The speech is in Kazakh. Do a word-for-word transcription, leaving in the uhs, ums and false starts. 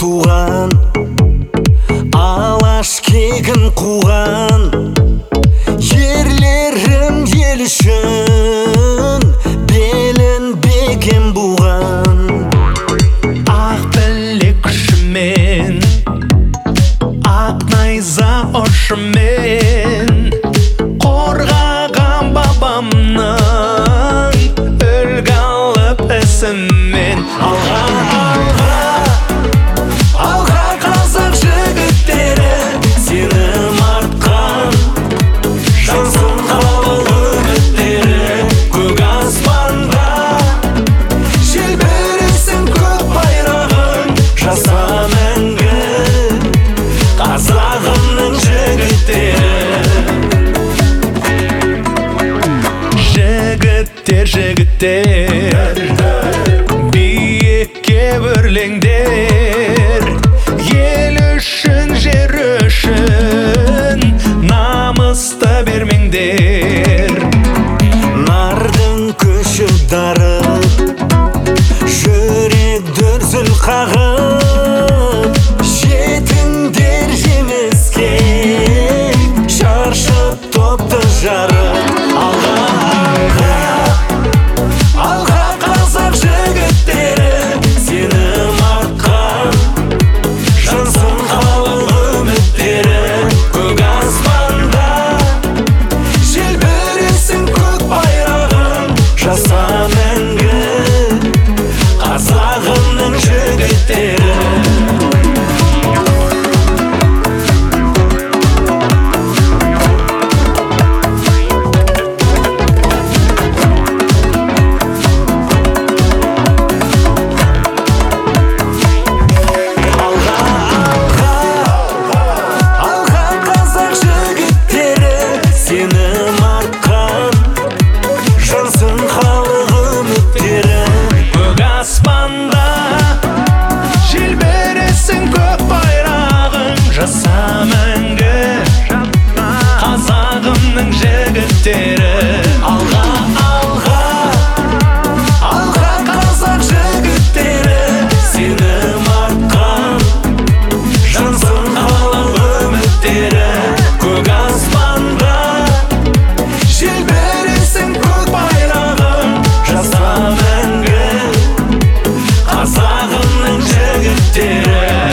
туған, алаш кегін қуған, ерлерім ел үшін белін бекем буған. Ақ білек күшімен, ақ найза ұшымен қорғаған бабамның үлгі алып ісімен. Алға, алға, алға қазақ жігіттері, сенім артқан жансың халық үміттері. Көк аспанда желбіресің көк байрағың, жаса мәңгі қазағымның жігіттері. Жігіттер, жігіттер, биікке өрлеңдер, ел үшін, жер үшін намысты бермеңдер. Нардың көші дарып, жүрек дүрсіл қағып, жетіңдер жеңіске, шаршып топты жарып. Алға, алға, алға қазақ жігіттері, сенім артқан жансың халық үміттері. Көк аспанда желбіресің көк байрағың, жаса мәңгі қазағымның жігіттері. Сенім артқан жансың халық үміттері. Көк аспанда желбіресің көк байрағың, жаса мәңгі қазағымның жігіттері. Алға, алға, алға қазақ жігіттері, сенім артқан жансың халық үміттері. Көк аспанда желбіресің көк байрағың, жаса мәңгі қазағымның жігіттері.